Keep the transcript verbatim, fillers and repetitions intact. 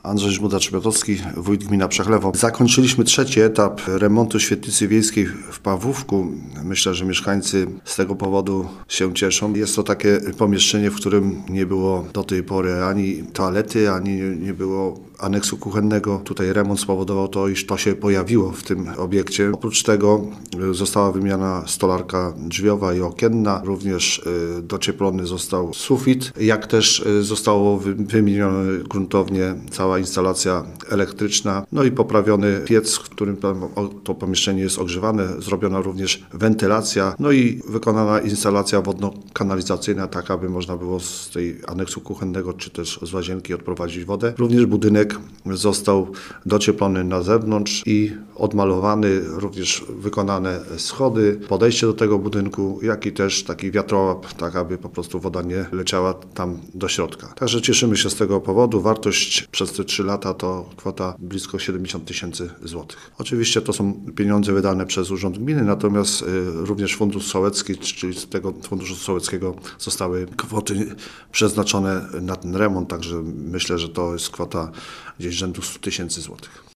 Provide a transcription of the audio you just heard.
Andrzej Żmuda-Trzebiatowski, wójt gmina Przechlewo. Zakończyliśmy trzeci etap remontu świetlicy wiejskiej w Pawłówku. Myślę, że mieszkańcy z tego powodu się cieszą. Jest to takie pomieszczenie, w którym nie było do tej pory ani toalety, ani nie było aneksu kuchennego. Tutaj remont spowodował to, iż to się pojawiło w tym obiekcie. Oprócz tego została wymiana stolarka drzwiowa i okienna. Również docieplony został sufit, jak też zostało wymienione gruntownie cała instalacja elektryczna, no i poprawiony piec, w którym to pomieszczenie jest ogrzewane. Zrobiona również wentylacja, no i wykonana instalacja wodno-kanalizacyjna, tak aby można było z tej aneksu kuchennego czy też z łazienki odprowadzić wodę. Również budynek został docieplony na zewnątrz i odmalowany, również wykonane schody, podejście do tego budynku, jak i też taki wiatrołap, tak aby po prostu woda nie leciała tam do środka. Także cieszymy się z tego powodu. Wartość przez te trzy lata to kwota blisko siedemdziesiąt tysięcy złotych. Oczywiście to są pieniądze wydane przez Urząd Gminy, natomiast również Fundusz Sołecki, czyli z tego Funduszu Sołeckiego zostały kwoty przeznaczone na ten remont, także myślę, że to jest kwota gdzieś rzędu stu tysięcy złotych.